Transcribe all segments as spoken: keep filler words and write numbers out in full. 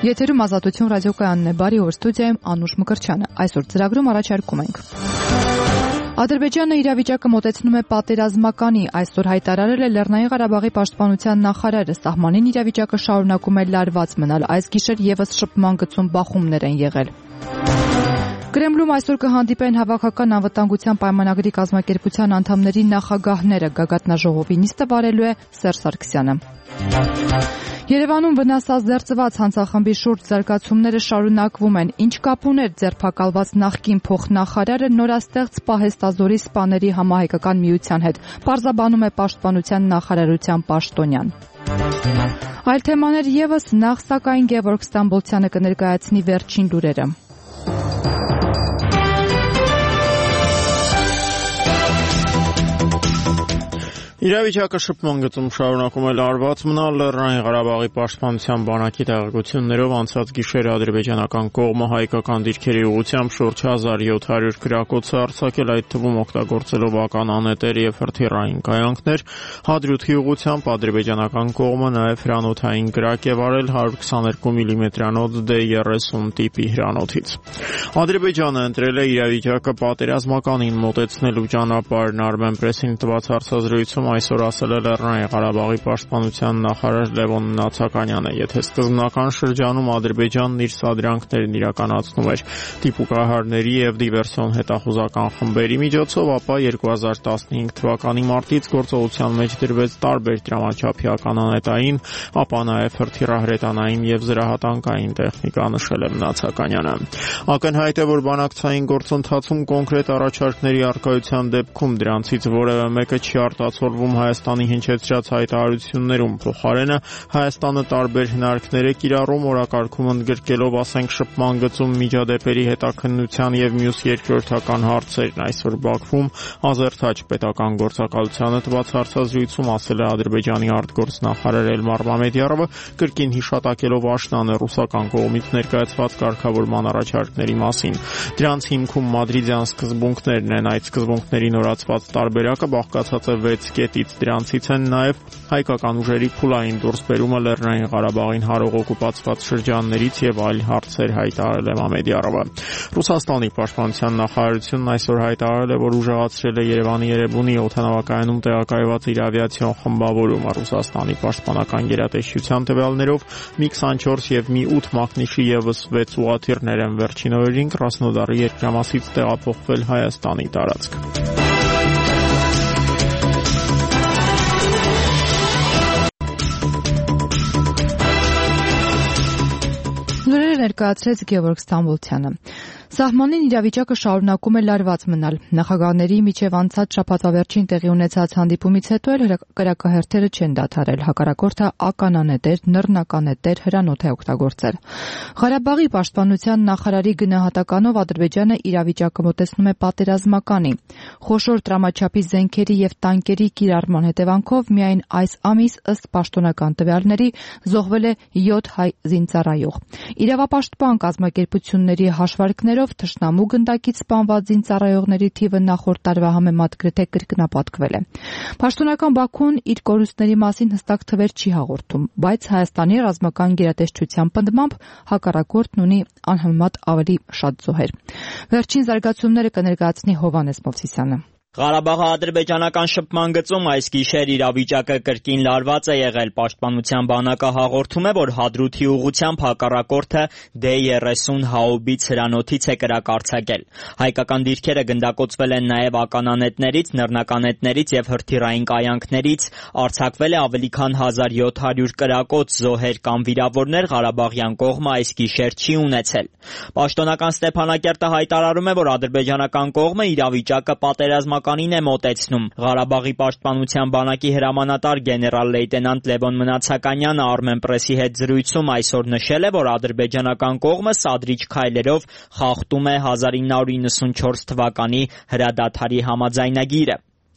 Եթերում Ազատություն ռադիոկայանն է, բարի օր, ստուդիայում Անուշ Մկրտչյանը։ Այսօր ծրագրում առաջարկում ենք. Ադրբեջանը իրավիճակը մոտեցնում է պատերազմականի, այսօր հայտարարել է Լեռնային Ղարաբաղի պաշտպանության նախարարը, սահմանին իրավիճակը շարունակում է լարված մնալ, այս գիշեր եւս շփման գծում բախումներ են եղել։ Կրեմլում այսօր կհանդիպեն Հավաքական անվտանգության պայմանագրի կազմակերպության անդամների նախագահները, գագաթնաժողովի նիստը վարելու է Սերժ Սարգսյանը։ Երևանում վնասազերծված հանցախմբի շուրջ զարգացումները շարունակվում են, ինչ կապ ուներ ձերբակալված նախկին փոխնախարարը նորաստեղծ Պահեստազորի սպաների համահայկական միության հետ, պարզաբանում է պաշտպանության նախարարության պաշտոնյան։ Այլ թեմաներ եւս, նախ սակայն Գևորգ Ստամբոլցյանը կներկայացնի վերջին լուրերը։ Իրավիճակը շփման գծում շարունակում է լարված մնալ, Լեռնային Ղարաբաղի պաշտպանության բանակի տեղեկություններով անցած գիշեր ադրբեջանական կողմը հայկական դիրքերի ուղղությամբ շուրջ հազար յոթ հարյուր գրակոց է արձակել, այդ թվում օգտագործելով ականանետեր եւ հրթիռային կայանքներ, Հադրութի ուղղությամբ ադրբեջանական կողմը նաեւ հրանոթային գրակ է վարել հարյուր քսաներկու միլիմետրանոց դե երեսուն տիպի հրանոթից։ Ադրբեջանը ընտրել է իրավիճակը պատերազմականին մոտեցնելու ճանապարհն, Armen Press-ին տված հարցազրույցում այսօր ասել է Լեռնային Ղարաբաղի պաշտպանության նախարար Լևոն Նացականյանը, եթե սկզբնական շրջանում Ադրբեջանն իր սադրանքներն իրականացնում էր դիպուկահարների եւ դիվերսիոն հետախուզական խմբերի միջոցով, ապա երկու հազար տասնհինգ թվականի մարտից գործողության մեջ դրվեց տարբեր դրամաչափի ականանետային, ապա նաեւ հրթիռահրետանային եւ զրահատանկային տեխնիկա, նշել է Նացականյանը։ Ակնհայտ է, որ բանակցային գործընթացում կոնկրետ առաջարկների առկայության դեպքում դրանցից որևէ մեկը չի արտացոլվում Հայաստանի հնչեցրած հայտարարություններում, փոխարենը Հայաստանը տարբեր հնարքներ է կիրառում օրակարգում ընդգրկելով, ասենք, շփման գծում միջադեպերի հետաքննության եւ մյուս երկրորդական հարցերն, այսօր Բաքվում Ազերթաչ պետական գործակալությանը տված հարցազրույցում ասել է Ադրբեջանի արտգործնախարար Էլմար Մամեդյարովը, կրկին հիշատակելով աշնանը ռուսական կողմից ներկայացված կարգավորման առաջարկների մասին։ Դրանց հիմքում մադրիդյան սկզբունքներն են, այդ սկզբունքների նորացված տարբերակը բաղկացած է վեց կետից, դրանցից են նաև հայկական ուժերի փուլային դուրսբերումը Լեռնային Ղարաբաղին հարող օկուպացված շրջաններից եւ այլ հարցեր, հայտարարել է Մամեդյարովը։ Ռուսաստանի պաշտպանության նախարարությունն այսօր հայտարարել է, որ ուժեղացրել է Երևանի Երևանի օդանավակայանում տեղակայված իր ավիացիոն խմբավորումը։ Ռուսաստանի պաշտպանական գերատեսչության տվյալներով մի քսանչորս եւ մի ութ մակնիշի եւս վեց ուղաթիռներ են վերջին օրերին Կրասնոդարի երկրամասից տեղափոխվել Հայաստանի տարածք։ Ներկայացրեց Գևորգ Ստամբոլցյանը։ Սահմանին իրավիճակը շարունակում է լարված մնալ։ Նախագահների միջև անցած շաբաթվա վերջին տեղի ունեցած հանդիպումից հետո էլ կրակահերթերը չեն դադարել, հակառակորդը ականանետեր, նռնականետեր, հրանոթ է օգտագործել։ Ղարաբաղի պաշտպանության նախարարի գնահատականով Ադրբեջանը իրավիճակը մոտեցնում է պատերազմականի։ Խոշոր տրամաչափի զենքերի եւ տանկերի կիրառման հետևանքով միայն այս ամիս ըստ պաշտոնական տվյալների զոհվել է յոթ հայ զինծառայող։ Իրավապաշտպան կազմակերպությունների հաշվարկներով թշնամու գնդակից սպանված զինծառայողների թիվը նախորդ տարվա համեմատ գրեթե կրկնապատկվել է։ Պաշտոնական Բաքուն իր կորուստների մասին հստակ թվեր չի հաղորդում, բայց Հայաստանի ռազմական գերատեսչության պնդմամբ հակառակորդն ունի անհամեմատ ավելի շատ զոհեր։ Վերջին զարգացումները կներկայացնի Հովհաննես Մովսիսյանը։ Ղարաբաղի ադրբեջանական շփման գծում այս գիշեր իրավիճակը կրկին լարված է եղել։ Պաշտպանության բանակը հաղորդում է, որ Հադրութի ուղղությամբ հակառակորդը դե երեսուն հաուբից հրանոթից է կրակ արձակել։ Հայկական դիրքերը գնդակոծվել են նաև ականանետներից, նռնականետներից եւ հրթիռային կայանքներից, արձակվել է ավելի քան հազար յոթ հարյուր կրակոց, զոհեր կամ վիրավորներ ղարաբաղյան կողմը այս գիշեր չի ունեցել։ Պաշտոնական Ստեփանակերտը հայտարարում է, որ ադրբեջանական կողմը իրավիճակը պատերազմական ականին է մոտեցնում։ Ղարաբաղի պաշտպանության բանակի հրամանատար գեներալ-լեյտենանտ Լևոն Մնացականյանը Armen Press-ի հետ զրույցում այսօր նշել է, որ ադրբեջանական կողմը սադրիչ քայլերով խախտում է հազար ինը հարյուր իննսունչորս թվականի հրադադարի համաձայնագիրը։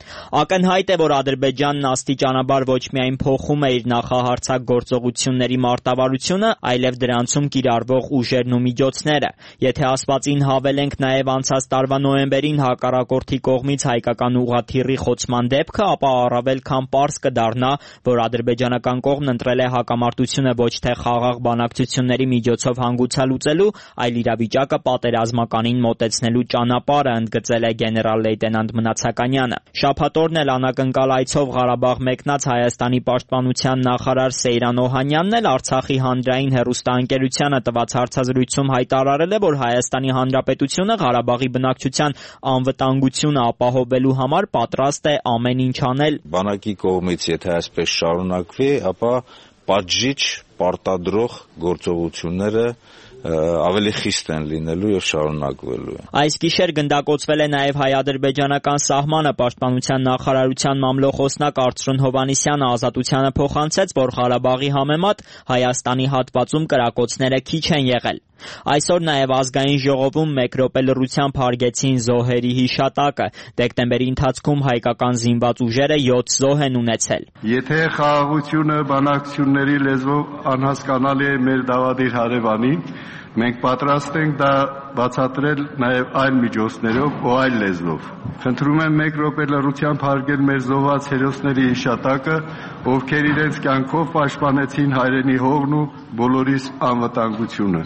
Ակնհայտ է, որ Ադրբեջանն աստիճանաբար ոչ միայն փոխում է իր նախահարձակ գործողությունների մարտավարությունը, այլև դրանցում կիրառվող ուժերն ու միջոցները։ Եթե ասվածին հավելենք նաև անցած տարվա նոյեմբերին հակառակորդի կողմից հայկական ուղղաթիռի խոցման դեպքը, ապա առավել քան պարզ կդառնա, որ ադրբեջանական կողմն ընտրել է հակամարտությունը ոչ թե խաղաղ բանակցությունների միջոցով հանգուցալուծելու, այլ իրավիճակը պատերազմականին մոտեցնելու ճանապարհը, ընդգծել է գեներալ լեյտենանտ Մնացականյանը։ Շաբաթօրն էլ անակնկալ այցով Ղարաբաղ մեկնած Հայաստանի պաշտպանության նախարար Սեյրան Օհանյանն էլ Արցախի հանրային հեռուստաընկերությանը տված հարցազրույցում հայտարարել է, որ Հայաստանի Հանրապետությունը Ղարաբաղի բնակչության անվտանգությունը ապահովելու համար պատրաստ է ամեն ինչ անել։ Բանակի կողմից եթե այսպես շարունակվի, ապա պատժիչ, պարտադրող գործողությունները ավելի խիստ են լինելու եւ շարունակվելու։ Այս գիշեր գնդակոծվել է նաեւ հայ-ադրբեջանական սահմանը։ Պաշտպանության նախարարության մամլոխոսնակ Արծրուն Հովհաննիսյանը Ազատությանը փոխանցեց, որ Ղարաբաղի համեմատ Հայաստանի հատվածում կրակոցները քիչ են եղել։ Այսօր նաև ազգային ժողովում մեկ րոպե լռությամբ հարգեցին զոհերի հիշատակը։ Դեկտեմբերի ընթացքում հայկական զինված ուժերը յոթ զոհ են ունեցել։ Եթե խաղաղությունը բանակցությունների լեզվով անհասկանալի է մեր դավադիր հարևանին, մենք պատրաստ ենք դա բացատրել նաև այլ միջոցներով ու այլ լեզվով։ Խնդրում եմ մեկ րոպե լռությամբ հարգել մեր զոհված հերոսների հիշատակը, ովքեր իրենց կյանքով պաշտպանեցին հայրենի հողն ու բոլորիս անվտանգությունը։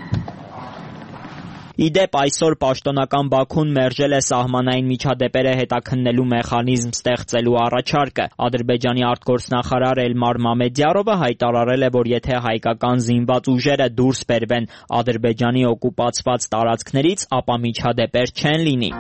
Իդեպ այսօր պաշտոնական Բաքուն մերժել է սահմանային միջադեպերը հետաքննելու մեխանիզմ ստեղծելու առաջարկը։ Ադրբեջանի արտգործնախարար Էլմար Մամեդյարովը հայտարարել է, որ եթե հայկական զինված ուժերը դուրս բերվեն Ադրբեջանի օկուպացված տարածքներից, ապա միջադեպեր չեն լինի։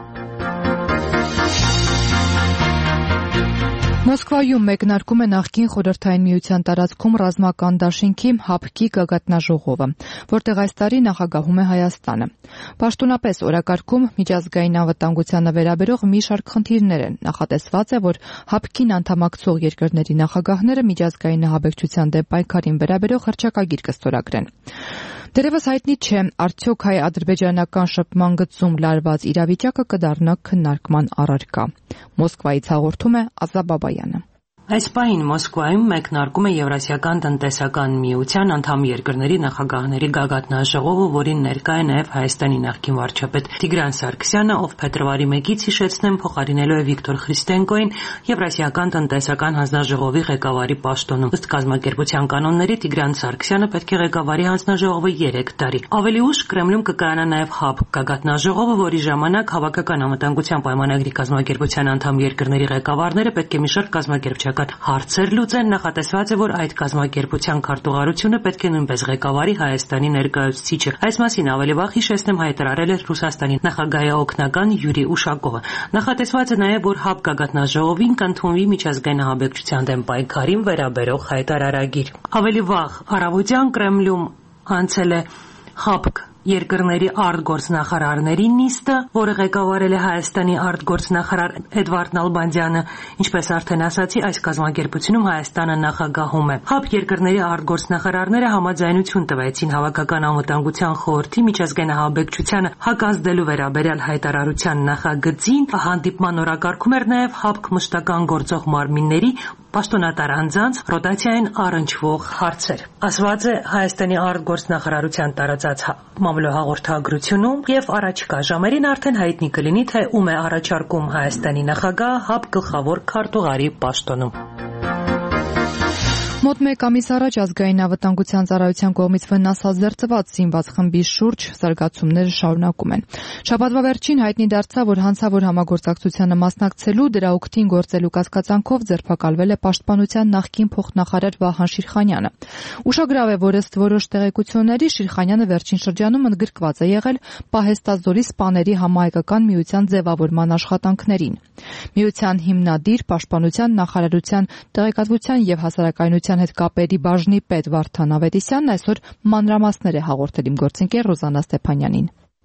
Մոսկվայում մեկնարկում է նախկին Խորհրդային Միության տարածքում ռազմական դաշինքի ՀԱՊԿ-ի գագաթնաժողովը, որտեղ այս տարի նախագահում է Հայաստանը։ Պաշտոնապես օրակարգում միջազգային անվտանգությանը վերաբերող մի շարք խնդիրներ են։ Նախատեսված է, որ ՀԱՊԿ-ին անդամակցող երկրների նախագահները միջազգային ահաբեկչության դեմ պայքարին վերաբերող հռչակագիր կստորագրեն։ Դեռևս հայտնի չէ, արդյոք հայ-ադրբեջանական շփման գծում լարված իրավիճակը կդառնա քննարկման առարկա։ Մոսկվայից հաղորդում է Ազա Բաբայանը։ Այս պահին Մոսկվայում մեկնարկում է Եվրասիական տնտեսական միության անդամ երկրների նախագահների գագաթնաժողովը, որին ներկա է նաև Հայաստանի նախկին վարչապետ Տիգրան Սարգսյանը, ով փետրվարի մեկից հիշեցնեմ փոխարինելու է Վիկտոր Խրիստենկոին Եվրասիական տնտեսական հանձնաժողովի ղեկավարի պաշտոնում։ Ըստ կազմակերպության կանոնների Տիգրան Սարգսյանը պետք է ղեկավարի հանձնաժողովը երեք տարի։ Ավելի ուշ Կրեմլում կկայանա նաև ՀԱՊԿ գագաթնաժողովը, որի ժամանակ Հավաքական անվտանգության պայմանագրի կազմակերպության անդամ երկրների ղեկավարները պետք է մի շարք կազմակերպչական հարցեր լուծեն։ Նախատեսված է, որ այդ կազմակերպության քարտուղարությունը պետք է նույնպես ղեկավարի Հայաստանի ներկայացուցիչը։ Այս մասին ավելի վաղ հիշեցնեմ հայտարարել էր Ռուսաստանի նախագահի օգնական Յուրի Ուշակովը։ Նախատեսված է նաև, որ ՀԱՊԿ գագաթնաժողովին կընդունվի միջազգային ահաբեկչության դեմ պայքարին վերաբերող հայտարարագիր։ Ավելի վաղ առավոտյան Կրեմլում անցել է ՀԱՊԿ երկրների արտգործնախարարների նիստը, որը ղեկավարել է Հայաստանի արտգործնախարար Էդվարդ Նալբանդյանը, ինչպես արդեն ասացի, այս կազմակերպությունում Հայաստանը նախագահում է։ ՀԱՊԿ երկրների արտգործնախարարները համաձայնություն տվեցին Հավաքական անվտանգության խորհրդի միջազգային ահաբեկչությանը հակազդելու վերաբերյալ հայտարարության նախագծին։ Հանդիպման օրակարգում էր նաև ՀԱՊԿ մշտական գործող մարմինների պաշտոնատար անձանց ռոտացիային առնչվող հարցեր։ Ասված է Հայաստանի արտգործնախարարության տարածած մամլոհաղորդագրությունում եւ առաջիկա ժամերին արդեն հայտնի կլինի, թե ում է առաջարկում Հայաստանի նախագահ ՀԱՊԿ գլխավոր քարտուղարի պաշտոնում։ Մոտ մեկ ամիս առաջ ազգային անվտանգության ծառայության կողմից վնասազերծված զինված խմբի շուրջ զարգացումները շարունակում են։ Շաբաթվա վերջին հայտնի դարձավ, որ հանցավոր համագործակցությանը մասնակցելու դրա օգտին գործելու կասկածանքով ձերբակալվել է պաշտպանության նախկին փոխնախարար Վահան Շիրխանյանը։ Ուշագրավ է, որ ըստ որոշ տեղեկությունների Շիրխանյանը վերջին շրջանում ընդգրկված է եղել Պահեստազորի սպաների համահայկական միության ձևավորման աշխատանքներին։ Միության հիմնադիր, պաշտպանության նախարարության տեղեկատվության եւ հասարակայնության հետ կապերի բաժնի պետ Վարդան Ավետիսյանն այսօր մանրամասներ է հաղորդել իմ գործընկեր Ռոզաննա Ստեփանյանին։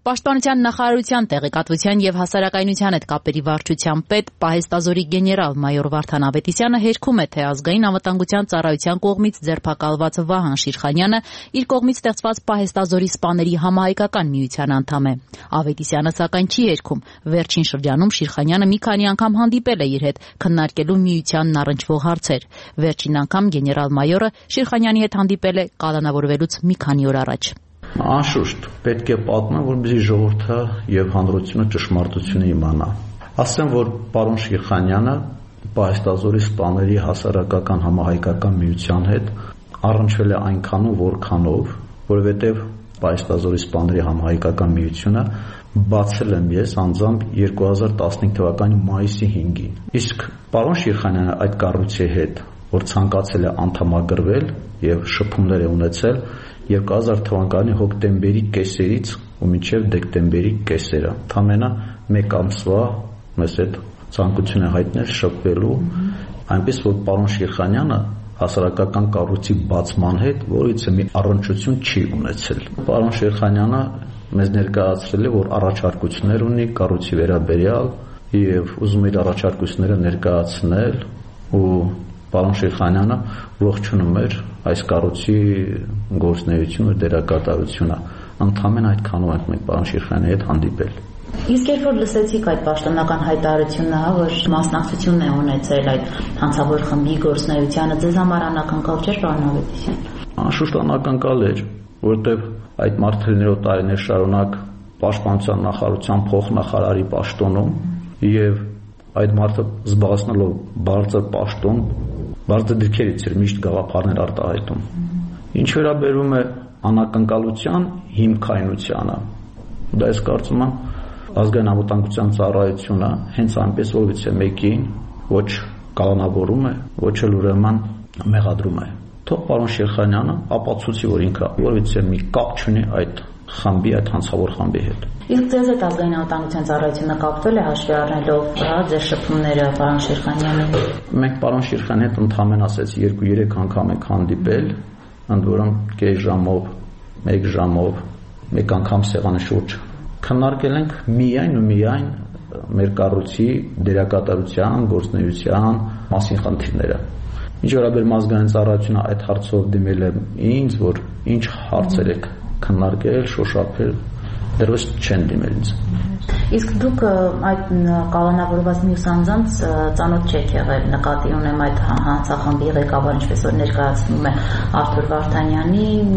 Պաշտպանության նախարարության տեղեկատվության եւ հասարակայնության հետ կապերի վարչության պետ պահեստազորի գեներալ մայոր Վարդան Ավետիսյանը հերքում է, թե ազգային անվտանգության ծառայության կողմից ձերբակալված Վահան Շիրխանյանը իր կողմից ստեղծված պահեստազորի սպաների համահայկական միության անդամ է։ Ավետիսյանը սակայն չի հերքում։ Վերջին շրջանում Շիրխանյանը մի քանի անգամ հանդիպել է իր հետ քննարկելու միությանն առնչվող հարցեր։ Վերջին անգամ գեներալ մայորը Շիրխանյանի հետ հանդիպել է կալանավորվելուց մի քանի օր առաջ։ Անշուշտ պետք է պատմեմ, որպեսզի ժողովուրդը եւ հանրությունը ճշմարտությունը իմանա։ Ասեմ, որ պարոն Շիրխանյանը պահեստազորի սպաների հասարակական համահայկական միության հետ առնչվել է այնքանով, որքանով, որովհետեւ պահեստազորի սպաների համահայկական միությունը բացել եմ ես անձամբ երկու հազար տասնհինգ թվականի մայիսի հինգին։ Իսկ պարոն Շիրխանյանը այդ կառույցի հետ, որ ցանկացել է անդամագրվել եւ շփումներ է ունեցել երկու հազար թվականի հոկտեմբերի կեսերից ու մինչև դեկտեմբերի կեսերը, ընդամենը մեկ ամսվա մեզ այդ ցանկություն է հայտնել շփվելու, այնպես որ պարոն Շիրխանյանը հասարակական կառույցի բացման հետ որից մի առնչություն չի ունեցել։ Պարոն Շիրխանյանը մեզ ներկայացրել է, որ առաջարկություններ ունի կառույցի վերաբերյալ եւ ուզում է իր առաջարկությունները ներկայացնել ու պարոն Շիրխանյանը ողջունում էր այս կառույցի գործունեությունը, դերակատարությունը։ Ընդհանրապես այդքանով ենք մենք պարոն Շիրխանյանի հետ հանդիպել։ Իսկ երբ որ լսեցիք այդ պաշտոնական հայտարարությունը, որ մասնակցություն է ունեցել այդ հանցավոր խմբի գործունեությանը, ձեզ համար անակնկալ չէր, պարոն Ավետիսյան։ Անշուշտ անակնկալ էր, որովհետև այդ մարդերներով տարիներ շարունակ պաշտպանության նախարարության փոխնախարարի պաշտոնում եւ այդ մարդը զբաղեցնելով բարձր պաշտոն, բարձր դիրքերից էր միշտ գաղափարներ արտահայտում։ Ինչ վերաբերում է անակնկալության հիմքայնությանը, դա ես կարծում եմ ազգային անվտանգության ծառայությունը հենց այնպես որից է մեկին ոչ կալանավորում է, ոչ էլ ուրեմն մեղադրում է։ Թող պարոն Շիրխանյանը ապացուցի, որ ինքը որից է մի կապ չունի այդ խմբի, այդ հանցավոր խմբի հետ։ Իսկ ձեզ այդ ազգային անվտանգության ծառայությունը կապվել է հաշվի առնելով ձեր շփումները պարոն Շիրխանյանի հետ։ Մենք պարոն Շիրխանյանի հետ ընդհանրապես ասեց երկու-երեք անգամ ենք հանդիպել, ընդ որում կես ժամով, մեկ ժամով, մեկ անգամ սեղանի շուրջ քննարկել ենք միայն ու միայն մեր կառույցի դերակատարության, գործունեության մասին խնդիրները։ Ինչ վերաբերում ազգային ծառայությունը այդ հարցով դիմել է ինձ, որ ինչ հարցեր եք քննարկել, շոշափել, դեռևս չեն դիմել ինձ։ Իսկ դուք այդ կալանավորված մյուս անձանց ծանոթ չեք եղել, նկատի ունեմ այդ հանցախմբի ղեկավար, ինչպես որ ներկայացնում է Արթուր Վարդանյանին,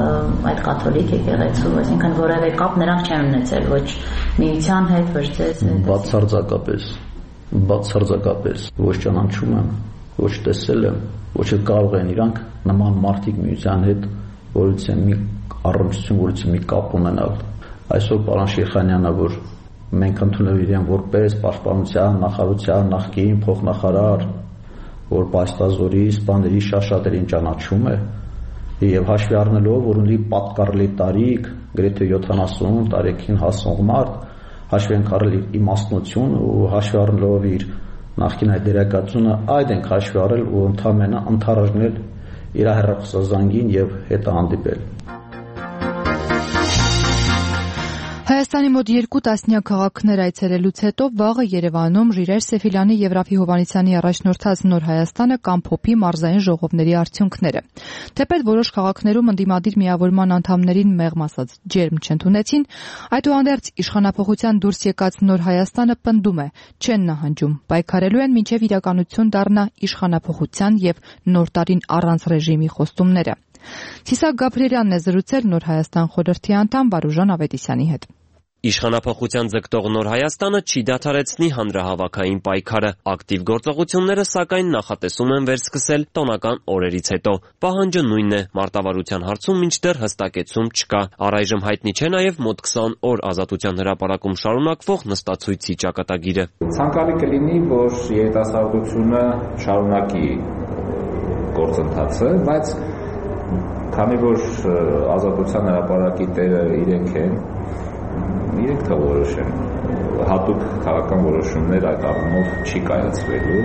այդ կաթոլիկ եկեղեցու, այսինքն որևէ կապ նրանք չեն ունեցել ոչ միության հետ, ոչ ձեզ հետ։ Բացարձակապես, բացարձակապես ոչ ճանաչում եմ, ոչ տեսել եմ, ոչ էլ կարող են իրանք նման մարդիկ միության հետ որից է մի առնչություն, որից է մի կապ ունենալ։ Այսօր պարոն Շիրխանյանը, որ մենք ընդունել իրեն որպես պաշտպանության նախարարության նախկին փոխնախարար, որ պահեստազորի սպաների շաշատերին ճանաչում է եւ հաշվի առնելով, որ ունի պատկառելի տարիք, գրեթե յոթանասուն տարեկին հասնող մարդ, հաշվի ենք առել իր իմաստնություն ու հաշվի առնելով իր նախկին այդ դերակատարությունը, այդ ենք հաշվի առել ու ընդհանրապես ընդառաջնել իր հեռախոսազանգին եւ հետը հանդիպել։ Հայաստանի մոտ երկու տասնյակ քաղաքներ այցելելուց հետո վաղը Երևանում Ժիրայր Սեֆիլյանի եւ Ռաֆի Հովհաննիսյանի առաջնորդած Նոր Հայաստանը կամ ՓՕՓ-ի մարզային ժողովների արդյունքները։ Թեպետ որոշ քաղաքներում ընդդիմադիր միավորման անդամներին մեղմ ասած ջերմ չընդունեցին, այդուհանդերձ իշխանափոխության դուրս եկած Նոր Հայաստանը պնդում է, չեն նահանջում, պայքարելու են մինչև իրականություն դառնա իշխանափոխության եւ նոր տարին առանց ռեժիմի խոստումները։ Ցիսակ Գաբրիելյանն է զրուցել Նոր Հայաստան խորհրդի անդամ Վարուժան Ավետիսյանի հետ։ Իշխանափոխության ձգտող Նոր Հայաստանը չի դադարեցնի հանրահավաքային պայքարը։ Ակտիվ գործողությունները սակայն նախատեսում են վերսկսել տոնական օրերից հետո։ Պահանջը նույնն է, մարտավարության հարցում մինչդեռ հստակեցում չկա։ Առայժմ հայտնի չէ նաև մոտ քսան օր Ազատության հրապարակում շարունակվող նստացույցի ճակատագիրը։ Ցանկալի կլինի, որ երիտասարդությունը շարունակի գործընթացը, բայց քանի որ Ազատության հրապարակի տերը իրենք են, իրենք թող որոշեն, հատուկ քաղաքական որոշումներ այդ առումով չի կայացվելու։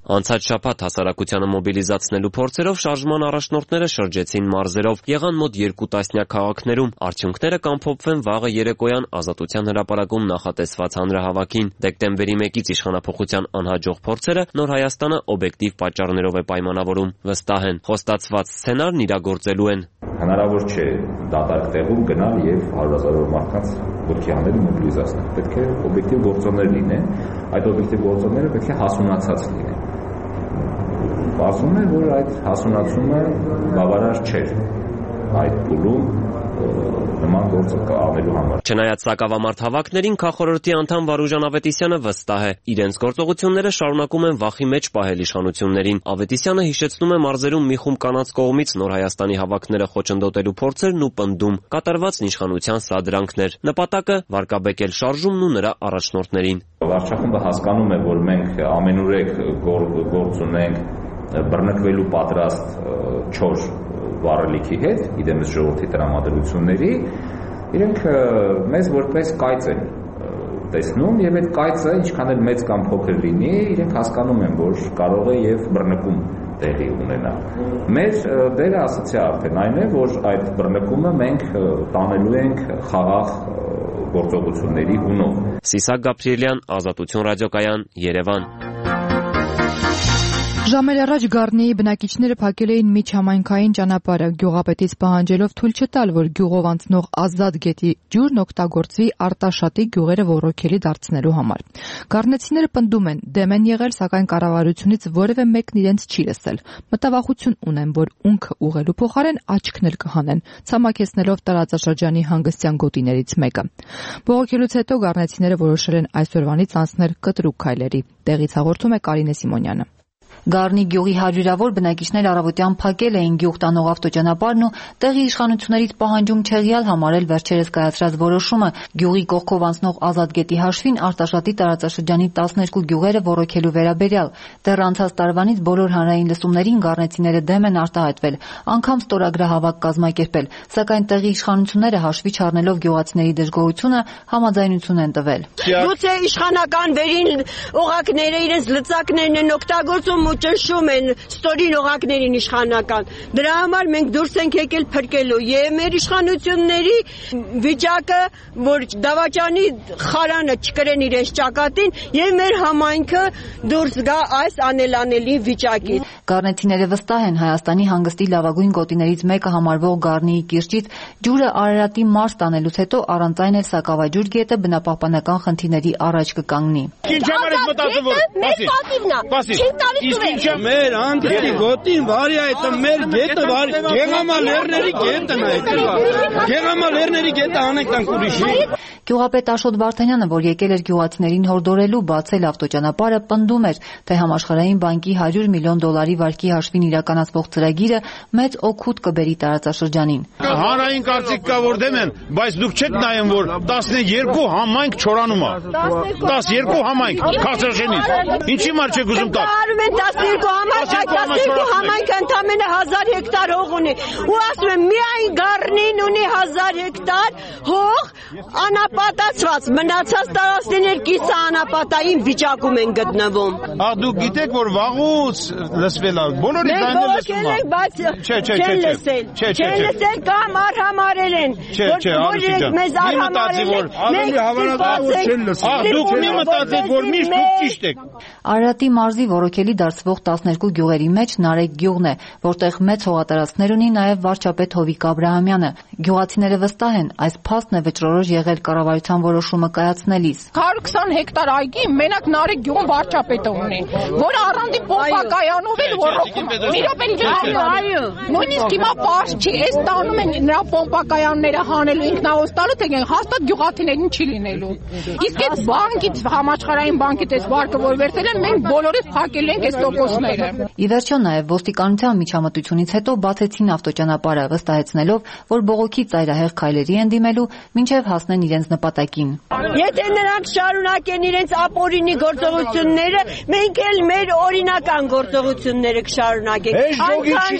Անցած շաբաթ հասարակությանը մոբիլիզացնելու փորձերով շարժման առաջնորդները շրջեցին մարզերով, եղան մոտ երկու տասնյակ քաղաքներում։ Արդյունքները կամփոփվեն վաղը երեկոյան Ազատության հրապարակում նախատեսված հանրահավաքին։ Դեկտեմբերի մեկից իշխանափոխության անհաջող փորձերը Նոր Հայաստանը օբյեկտիվ պատճառներով է պայմանավորում, վստահ են։ Խոստացված սցենարն իրագործելու են։ Հնարավոր չէ դատարկ տեղում գնալ եւ հարյուրազարով մարդկանց ոտքի հանել մոբիլիզացնել։ Պետք է օբյեկտիվ գործոններ լինեն, այդ օբյեկտիվ գործոնները պետք է հասունացած լինեն։ Ասում են, որ այդ հասունացումը բավարար չէր այդ փուլում նման գործը անելու համար։ Չնայած սակավամարտ հավաքներին, քաղաքորոշի անդամ Վարուժան Ավետիսյանը վստահ է, իրենց գործողությունները շարունակում են վախի մեջ պահել իշխանություններին։ Ավետիսյանը հիշեցնում է մարզերում մի խումբ կանանց կողմից Նոր Հայաստանի հավաքները խոչընդոտելու փորձերն ու պնդում կատարվածն իշխանության սադրանքներ։ Նպատակը վարկաբեկել շարժումն ու նրա առաջնորդներին։ Վարչախումբը հասկանում է, որ մենք ամենուրեք գործ ունենք բռնկվելու պատրաստ չոր վառելիքի հետ, իդեմս ժողովրդի տրամադրությունների, իրենք մեզ որպես կայծ են տեսնում եւ այդ կայծը ինչքան էլ մեծ կամ փոքր լինի, իրենք հասկանում են, որ կարող է եւ բռնկում տեղի ունենա։ Մեր դերը ասացի արդեն այն է, որ այդ բռնկումը մենք տանելու ենք խաղաղ գործողությունների հունով։ Սիսակ Գաբրիելյան, Ազատություն ռադիոկայան, Երևան։ Ժամեր առաջ Գառնիի բնակիչները փակել էին միջհամայնքային ճանապարհը, գյուղապետից պահանջելով թույլ չտալ, որ գյուղով անցնող Ազատ գետի ջուրն օգտագործվի արտաշատի գյուղերը ոռոգելի դարձնելու համար։ Գառնեցիները պնդում են, դեմ են եղել, սակայն կառավարությունից որևէ մեկն իրենց չի լսել։ Մտավախություն ունեն, որ ունքը ուղղելու փոխարեն աչքն էլ կհանեն, ցամաքեցնելով տարածաշրջանի հանգստյան գոտիներից մեկը։ Բողոքելուց հետո գառնեցիները որոշել են այսօրվանից անցնել կտրուկ քայլերի։ Տեղից հաղորդում է Կարինե Սիմոնյանը։ Գառնի գյուղի հարյուրավոր բնակիչներ առավոտյան փակել էին գյուղ տանող ավտոճանապարհն ու տեղի իշխանություններից պահանջում չեղյալ համարել վերջերս կայացրած որոշումը գյուղի կողքով անցնող Ազատ գետի հաշվին Արտաշատի տարածաշրջանի տասներկու գյուղերը ոռոգելու վերաբերյալ։ Դեռ անցած տարվանից բոլոր հանրային լսումներին գառնեցիները դեմ են արտահայտվել, անգամ ստորագրահավաք կազմակերպել, սակայն տեղի իշխանությունները հաշվի չառնելով գյուղացիների դժգոհությունը համաձայնություն են տվել։ Գուցե իշխանական վերին օղակները իրենց լծակներն են օգտագործում ու ճնշում են ստորին օղակներին իշխանական։ Դրա համար մենք դուրս ենք եկել փրկելու եւ մեր իշխանությունների վիճակը, որ դավաճանի խարանը չկրեն իրենց ճակատին եւ մեր համայնքը դուրս գա այս անելանելի վիճակից։ Գառնեցիները վստահ են Հայաստանի հանգստի լավագույն գոտիներից մեկը համարվող Գառնիի կիրճից ջուրը Արարատի մարզ տանելուց հետո առանց այն էլ Սակավաջուր գետը բնապահպանական խնդիրների առաջ կկանգնի։ Ինչ համար ես մտածում որ մեր պատիվն է։ Ինչ մեր անդրի գոտին վարի այդ մեր գետը վարի Գեղամա լեռների գետն է այդ Գեղամա լեռների գետը անենք տանք ուրիշի։ Գյուղապետ Աշոտ Վարդանյանը, որ եկել էր գյուղացիներին հորդորելու բացել ավտոճանապարհը, պնդում էր, թե Համաշխարհային բանկի հարյուր միլիոն դոլարի վարկի հաշվին իրականացվող ծրագիրը մեծ օգուտ կբերի տարածաշրջանին։ Հանրային կարծիք կա, որ դեմ են, բայց դուք չեք նայում, որ տասներկու համայնք չորանում է։ տասներկու համայնք Քարսաշենից։ Ինչի համար չեք ուզում տալ։ Արում են տասներկու համայնք, այդ տասներկու համայնքը ընդամենը հազար հեկտար հող ունի։ Ու ասում եմ, միայն Գառնին ունի հազար հեկտար հող, անապատացված, մնացած տարածքներկիսը անապատային վիճակում են գտնվում։ Ահ դուք գիտեք, որ վաղուց լսվել է, բոլորի բանը լսում է։ Բայց չեն լսել, չեն լսել կամ արհամարել են, որ մեզ արհամարել են, մենք հավանական Ահ դուք մի մտածեք, որ միշտ դուք ճիշտ եք։ Արարատի մարզի ոռոգելի դարձվող տասներկու գյուղերի մեջ Նարեկ գյուղն է, որտեղ մեծ հողատարածքներ ունի նաև վարչապետ Հովիկ Աբրահամյանը։ Գյուղացիները վստահ են, այս փաստն է վճռորոշ եղել կառավարության որոշումը կայացնելիս։ հարյուր քսան հեկտար այգի մենակ Նարեկ գյուղում վարչապետը ունի, որը առանձին պոմպակայանով էլ ոռոգում է։ Մի րոպե այո, նույնիսկ հիմա պարզ չի, այս տանում են նրա պոմպակայանները հանելու ինքնահոստալը, թե հաստատ գյուղացիներին չի լինելու։ Իսկ այդ բանկից, համաշխարհային բանկից այս վարկը որ վերցել են, մենք բոլորս փակել ենք այս տոկոսները։ Ի վերջո նաև ոստիկանության միջամտությունից հետո բացեցին ավտոճանապարհը, վստահեցնելով, որ բողոքի ծայրահեղ քայլերի են դիմելու, մինչև հասնեն իրենց նպատակին։ Եթե նրանք շարունակեն իրենց ապօրինի գործողությունները, մենք էլ մեր օրինական գործողությունները կշարունակենք։ Այնքան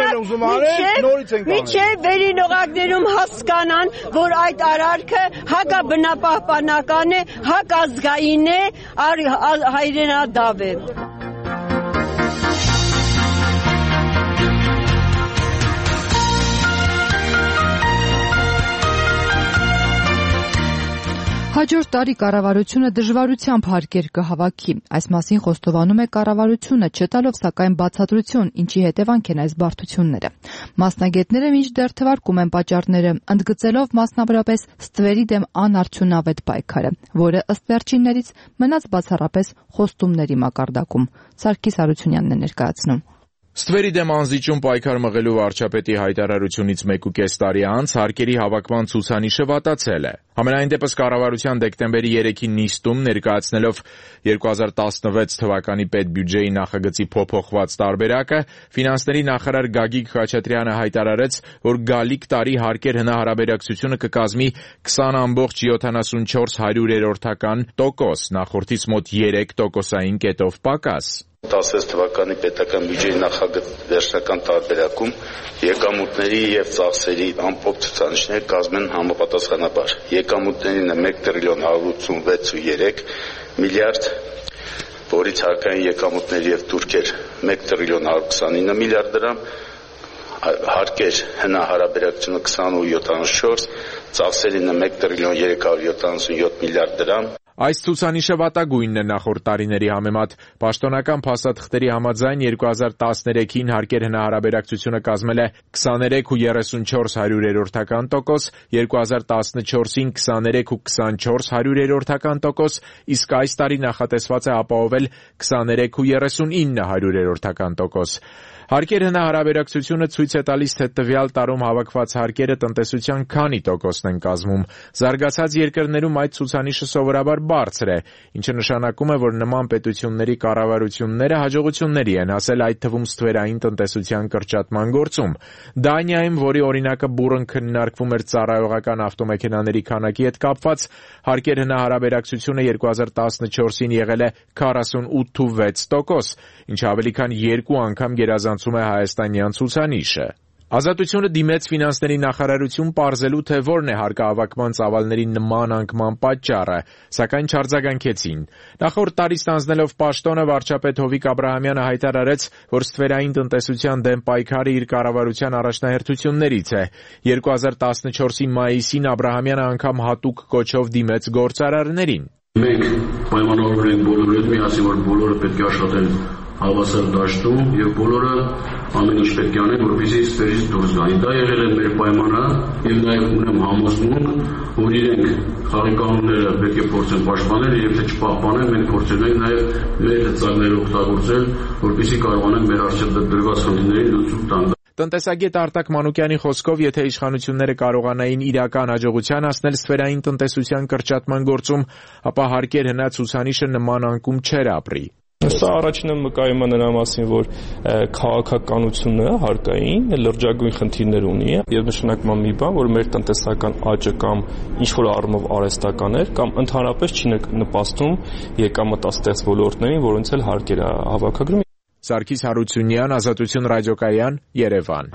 ժամանակ մինչև վերին օղակներում հասկանան, որ այդ արարքը հակաբնապահպանական է, հակազգային է, հայրենադավ է։ Հաջորդ տարի կառավարությունը դժվարությամբ հարկեր կհավաքի։ Այս մասին խոստովանում է կառավարությունը, չտալով սակայն բացատրություն, ինչի հետևանք են այս բարդությունները։ Մասնագետները մինչդեռ թվարկում են պատճառները, ընդգծելով մասնավորապես ստվերի դեմ անարդյունավետ պայքարը, որը ըստ վերջիններից մնաց բացառապես խոստումների մակարդակում։ Սարգիս Հարությունյանն է ներկայացնում։ Ստվերի դեմ անզիջում պայքար մղելու վարչապետի հայտարարությունից մեկուկես տարի անց հարկերի հավաքման ցուցանիշը վատացել է։ Համենայն դեպս կառավարության դեկտեմբերի երեքի նիստում ներկայացնելով երկու հազար տասնվեց թվականի պետբյուջեի նախագծի փոփոխված տարբերակը, ֆինանսների նախարար Գագիկ Խաչատրյանը հայտարարեց, որ գալիք տարի հարկեր հնարաբերակցությունը կկազմի քսան բացարձակ յոթանասունչորս հարյուրերորդական տոկոս, նախորդից մոտ երեք տոկոսային կետով պակաս։ տասնվեց թվականի պետական բյուջեի նախագծի վերջնական տարբերակում եկամուտների եւ ծախսերի ամփոփ ցուցանիշները կազմեն համապատասխանաբար եկամուտներինը մեկ տրիլիոն հարյուր ութսունվեց ու երեք միլիարդ, որից հարկային եկամուտներ եւ թուրքեր մեկ տրիլիոն հարյուր քսանինը միլիարդ դրամ, հարկեր հնարաբերակցությունը քսան ու յոթանասունչորս, ծախսերինը մեկ տրիլիոն երեք հարյուր յոթանասունյոթ միլիարդ դրամ։ Այս ցուցանիշը վատագույնն է նախորդ տարիների համեմատ։ Պաշտոնական փաստաթղթերի համաձայն երկու հազար տասներեքին հարկեր հնարաբերակցությունը կազմել է քսաներեք ու երեսունչորս հարյուրերորդական տոկոս, երկու հազար տասնչորսին քսաներեք ու քսանչորս հարյուրերորդական տոկոս, իսկ այս տարի նախատեսված է ապահովել քսաներեք ու երեսունինը հարյուրերորդական տոկոս։ Հարկեր հնարաբերակցությունը ցույց է տալիս, թե տվյալ տարում հավաքված հարկերը տնտեսության քանի տոկոսն են կազմում։ Զարգացած երկրներում այդ ցուցանիշը սովորաբար բարձր է, ինչը նշանակում է, որ նման պետությունների կառավարությունները հաջողությունների են հասել, այդ թվում ստվերային տնտեսության կրճատման գործում։ Դանիայում, որի օրինակը բուռն քննարկվում էր ծառայողական ավտոմեքենաների քանակի հետ կապված, հարկեր հնարաբերակցությունը երկու հազար տասնչորսին եղել է քառասունութ ու վեց տոկոս, ինչը ավելի քան երկու անգամ գերազանցում է հայաստանյան ցուցանիշը։ Ազատությունը դիմեց ֆինանսների նախարարություն պարզելու, թե որն է հարկահավաքման ծավալների նման անկման պատճառը, սակայն չարձագանքեցին։ Նախորդ տարի ստանձնելով պաշտոնը վարչապետ Հովիկ Աբրահամյանը հայտարարեց, որ ստվերային տնտեսության դեմ պայքարը իր կառավարության առաջնահերթություններից է։ երկու հազար տասնչորսի մայիսին Աբրահամյանը անգամ հատուկ կոչով դիմեց գործարարներին։ Մենք պայմանավորվել ենք բոլորի հետ միասին, որ բոլորը պետք է աշխատեն հավասար դաշտում եւ բոլորը ամեն ինչ պետք է անեն, որպեսզի ստվերից դուրս գան։ Դա եղել է մեր պայմանը եւ նաեւ ունեմ համոզմունք, որ իրենք խաղի կանոնները պետք է փորձեն պաշտպանել եւ եթե չպահպանեն, մենք փորձել ենք նաեւ մեր ծրագրերը օգտագործել, որպեսզի կարողանանք մեր առջեւ դրված խնդիրների լուծում տալ։ Տնտեսագետ Արտակ Մանուկյանի խոսքով, եթե իշխանությունները կարողանային իրական հաջողության հասնել ստվերային տնտեսության կրճատման գործում, ապա հարկեր հնա ցուցանիշը նման անկում չէր ապրի։ Սա առաջինը մկայում է նրա մասին, որ քաղաքականությունը հարկային լրջագույն խնդիրներ ունի եւ նշանակում է մի բան, որ մեր տնտեսական աճը կամ ինչ որ առումով արհեստական էր կամ ընդհանրապես չի նպաստում եկամտաստեղծ ոլորտներին, որոնց էլ հարկեր է հավաքագրում։ Սարգիս Հարությունյան, Ազատություն ռադիոկայան, Երևան։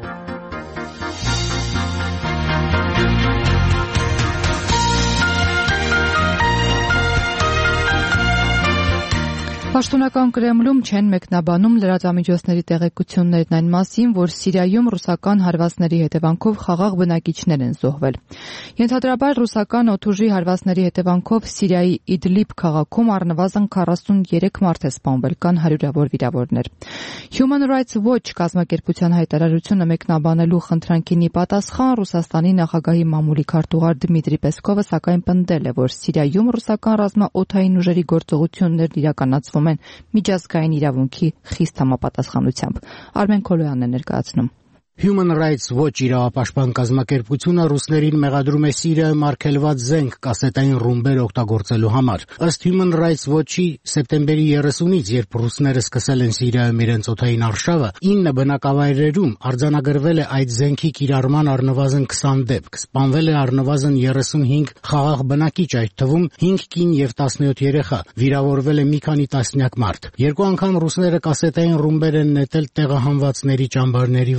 Պաշտոնական Կրեմլում չեն մեկնաբանում լրատվամիջոցների տեղեկություններն այն մասին, որ Սիրիայում ռուսական հարվածների հետևանքով խաղաղ բնակիչներ են զոհվել։ Ենթադրաբար ռուսական օդուժի հարվածների հետևանքով Սիրիայի Իդլիբ քաղաքում առնվազն քառասուներեք մարդ է սպանվել, կան հարյուրավոր վիրավորներ։ Human Rights Watch կազմակերպության հայտարարությունը մեկնաբանելու խնդրանքին ի պատասխան Ռուսաստանի նախագահի մամուլի քարտուղար Դմիտրի Պեսկովը սակայն պնդել է, որ Սիրիայում ռուսական ռազմաօդային ուժերի գործողություններն իրականացվում են միջազգային իրավունքի խիստ համապատասխանությամբ։ Արմեն Քոլոյանն է ներկայացնում։ Human Rights Watch իրավապաշտպան կազմակերպությունը ռուսներին մեղադրում է Սիրիայում արգելված զենք կասետային ռումբեր օգտագործելու համար։ Ըստ Human Rights Watch-ի սեպտեմբերի երեսունից, երբ ռուսները սկսել են Սիրիայում իրենց օդային արշավը, ինը բնակավայրերում արձանագրվել է այդ զենքի կիրառման առնվազն քսան դեպք, սպանվել է առնվազն երեսունհինգ խաղաղ բնակիչ, այդ թվում հինգ կին եւ տասնյոթ երեխա, վիրավորվել է մի քանի տասնյակ մարդ։ Երկու անգամ ռուսները կասետային ռումբեր են նետել տեղահանվածների ճամբարների վրա։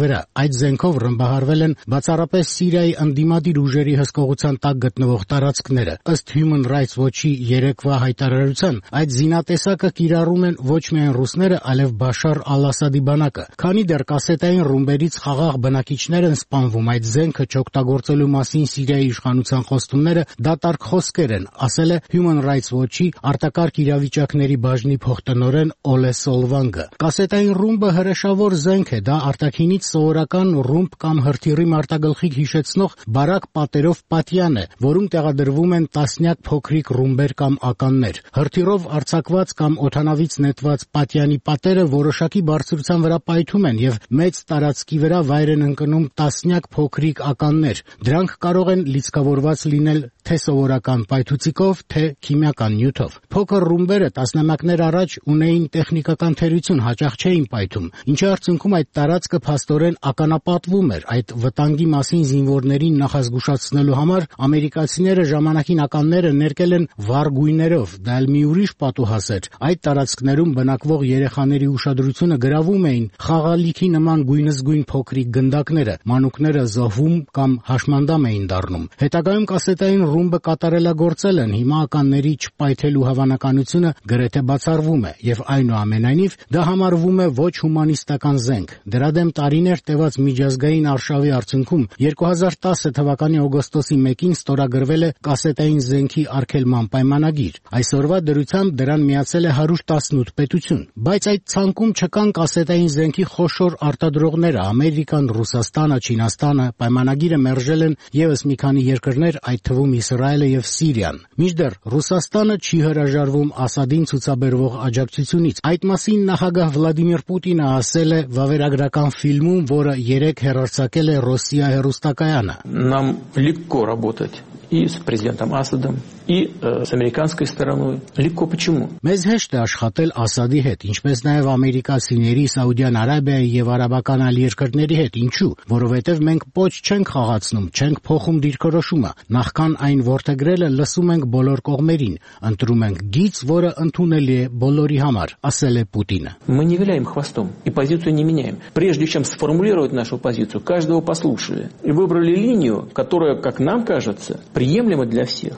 այդ զենքով ռմբահարվել են բացառապես Սիրիայի ընդդիմադիր ուժերի հսկողության տակ գտնվող տարածքները։ Ըստ Human Rights Watch-ի երեկվա հայտարարության, այդ զինատեսակը կիրառում են ոչ միայն ռուսները, այլև Բաշար al-Ասադի բանակը։ Քանի դեռ կասետային ռումբերից խաղաղ բնակիչներ են սպանվում այդ զենքը չօգտագործելու մասին Սիրիայի իշխանության խոստումները դատարկ խոսքեր են, ասել է Human Rights Watch-ի արտակարգ իրավիճակների բաժնի փոխտնօրեն Օլե Սոլվանգը։ Կասետային ռումբը հրեշավոր զենք է, դա արտաքինից սովորական ռումբ կամ հրթիռի մարտագլխիկ հիշեցնող բարակ պատերով պատյան է, որում տեղադրվում են տասնյակ փոքրիկ ռումբեր կամ ականներ։ Հրթիռով արձակված կամ օդանավից նետված պատյանի պատերը որոշակի բարձրության վրա պայթում են եւ մեծ տարածքի վրա վայր են ընկնում տասնյակ փոքրիկ ականներ։ Դրանք կարող են լիցքավորված լինել թե սովորական պայթուցիկով, թե քիմիական նյութով։ Փոքր ռումբերը տասնամյակներ առաջ ունեին տեխնիկական թերություն, հաճախ չէին պայթում, ինչի արդյունքում այդ տարածքը փաստորեն ականապատվում էր։ Այդ վտանգի մասին զինվորներին նախազգուշացնելու համար ամերիկացիները ժամանակին ականները ներկել են վառ գույներով, դա էլ մի ուրիշ պատուհաս էր։ Այդ տարածքներում բնակվող երեխաների ուշադրությունը գրավում էին խաղալիքի նման գույնզգույն փոքրիկ գնդակները, մանուկները զոհվում կամ հաշմանդամ էին դառնում։ Հետագայում կասետային ռումբը կատարելագործել են, հիմա ականների չպայթելու հավանականությունը գրեթե բացառվում է, եւ այնուամենայնիվ դա համարվում է ոչ հումանիստական զենք։ Դրա դեմ տարիներ տևած միջազգային արշավի արդյունքում երկու հազար տասը թվականի օգոստոսի մեկին ստորագրվել է կասետային զենքի արգելման պայմանագիր։ Այսօրվա դրությամբ դրան միացել է հարյուր տասնութ պետություն, բայց այդ ցանկում չկան կասետային զենքի խոշոր արտադրողները՝ Ամերիկան, Ռուսաստանը, Չինաստանը։ Պայմանագիրը մերժել են եւս մի քանի երկրներ, այդ թվում Իսրայելը եւ Սիրիան։ Մինչդեռ Ռուսաստանը չի հրաժարվում Ասադին ցուցաբերվող աջակցությունից։ Այդ մասին նախագահ Վլադիմիր Պուտինը ասել է վավերագրական ֆիլմում, որը երեկ հեռարձակել է Ռոսիա հեռուստակայանը։ Нам легко работать и с президентом Асадом, и э, с американской стороной. Легко почему? Մեզ հեշտ է աշխատել Ասադի հետ, ինչպես նաև ամերիկացիների, Սաուդյան Արաբիայի եւ արաբական այլ երկրների հետ։ Ինչու? Որովհետեւ մենք պոչ չենք խաղացնում, չենք փոխում դիրքորոշումը։ Նախքան այն ворթեգրելը լսում ենք բոլոր կողմերին, ընտրում ենք գիծ, որը ընդունելի է բոլորի համար, ասել է Պուտինը։ Мы не виляем хвостом и позицию не меняем. Прежде чем сформулировать нашу позицию, каждого послушали и выбрали линию, которая, как нам кажется, приемлема для всех.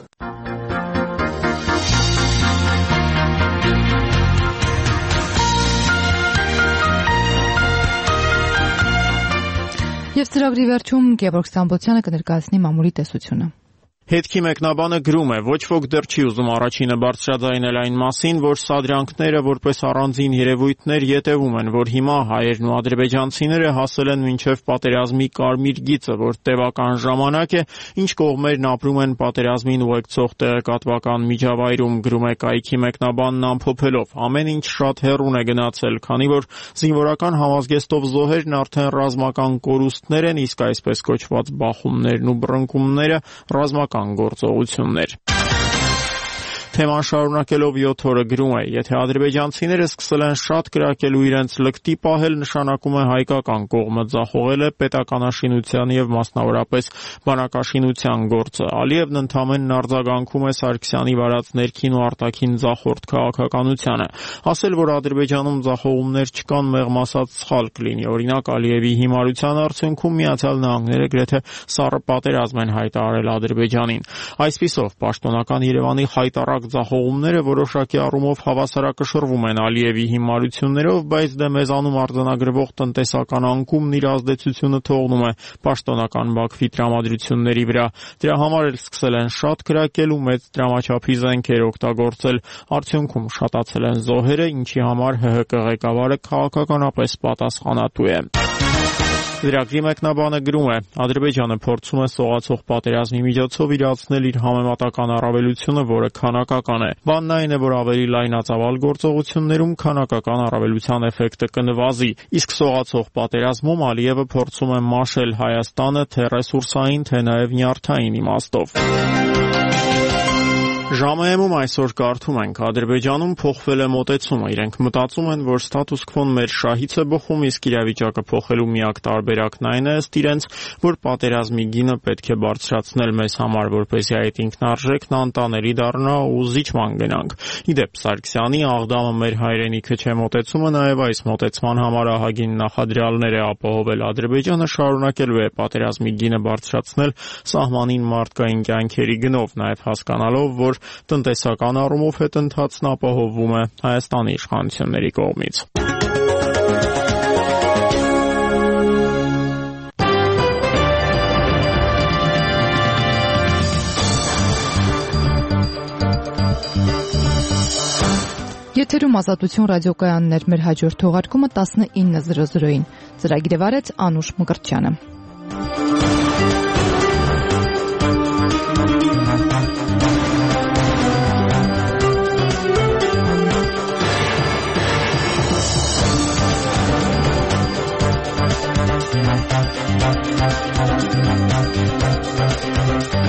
Եվ ծրագրի վերջում Գևորգ Ստամբոլցյանը կներկայացնի մամուլի տեսությունը։ Հետքի մեկնաբանը գրում է. ոչ ոք դեռ չի ուզում առաջինը բարձրաձայնել այն մասին, որ սադրյանքները որպես առանձին երևույթներ յետևում են, որ հիմա հայերն ու ադրբեջանցիները հասել են մինչև պատերազմի կարմիր գիծը, որ տևական ժամանակ է, ինչ կողմերն ապրում են պատերազմին ուղեկցող տեղեկատվական միջավայրում, գրում է կայքի մեկնաբանն ամփոփելով։ Ամեն ինչ շատ հեռուն է գնացել, քանի որ զինվորական համազգեստով զոհերն արդեն ռազմական կորուստներ են, իսկ այսպես կոչված բախումներն ու բռնկումները ռազմական գործողություններ։ Թեման շարունակելով յոթ օրը գրում է. եթե ադրբեջանցիները սկսել են շատ կրակել ու իրենց լկտի պահել, նշանակում է հայկական կողմը ձախողել է պետականաշինության եւ մասնավորապես բանակաշինության գործը։ Ալիևն ընդամենն արձագանքում է Սարգսյանի վարած ներքին ու արտաքին ձախորդ քաղաքականությանը։ Ասել, որ Ադրբեջանում ձախողումներ չկան, մեղմ ասած սխալ կլինի։ Օրինակ, Ալիևի հիմարության արդյունքում Միացյալ Նահանգները գրեթե սառը պատերազմ են հայտարարել Ադրբեջանին։ Այսպիսով, պաշտոնական Երևանի հայտարարած ձախողումները որոշակի առումով հավասարակշռվում են Ալիևի հիմարություններով, բայց դե մեզանում արձանագրվող տնտեսական անկումն իր ազդեցությունը թողնում է պաշտոնական Բաքվի տրամադրությունների վրա։ Դրա համար էլ սկսել են շատ կրակել ու մեծ դրամաչափի զենքեր օգտագործել, արդյունքում շատացել են զոհերը, ինչի համար Հ Հ Կ ղեկավարը քաղաքականապես պատասխանատու է։ Լրագրի մեկնաբանը գրում է. Ադրբեջանը փորձում է սողացող պատերազմի միջոցով իրացնել իր համեմատական առավելությունը, որը քանակական է։ Բանն այն է, որ ավելի լայնածավալ գործողություններում քանակական առավելության էֆեկտը կնվազի, իսկ սողացող պատերազմում Ալիևը փորձում է մաշել Հայաստանը թե ռեսուրսային, թե նաև նյարդային իմաստով։ Ժամը-ում այսօր կարդում ենք, Ադրբեջանում փոխվել է մոտեցումը, իրենք մտածում են, որ ստատուս քվոն մեր շահից է բխում, իսկ իրավիճակը փոխելու միակ տարբերակն այն է, ըստ իրենց, որ պատերազմի գինը պետք է բարձրացնել մեզ համար, որպեսզի այդ ինքնարժեքն անտանելի դառնա ու զիջման գնանք։ Իդեպ Սարգսյանի աղդամը մեր հայրենիքը չէ մոտեցումը նաև այս մոտեցման համար ահագին նախադրյալներ է ապահովել Ադրբեջանը, շարունակելու է պատերազմի գինը բարձրացնել սահմանին մարդկային կյանքերի գնով, նաև հասկանալով, որ տնտեսական առումով հետընթացն ապահովվում է Հայաստանի իշխանությունների կողմից։ Եթերում Ազատություն ռադիոկայաններ, մեր հաջորդ թողարկումը տասնինը զրո զրոին։ Ծրագիրը վարեց Անուշ Մկրտչյանը։ We'll be right back.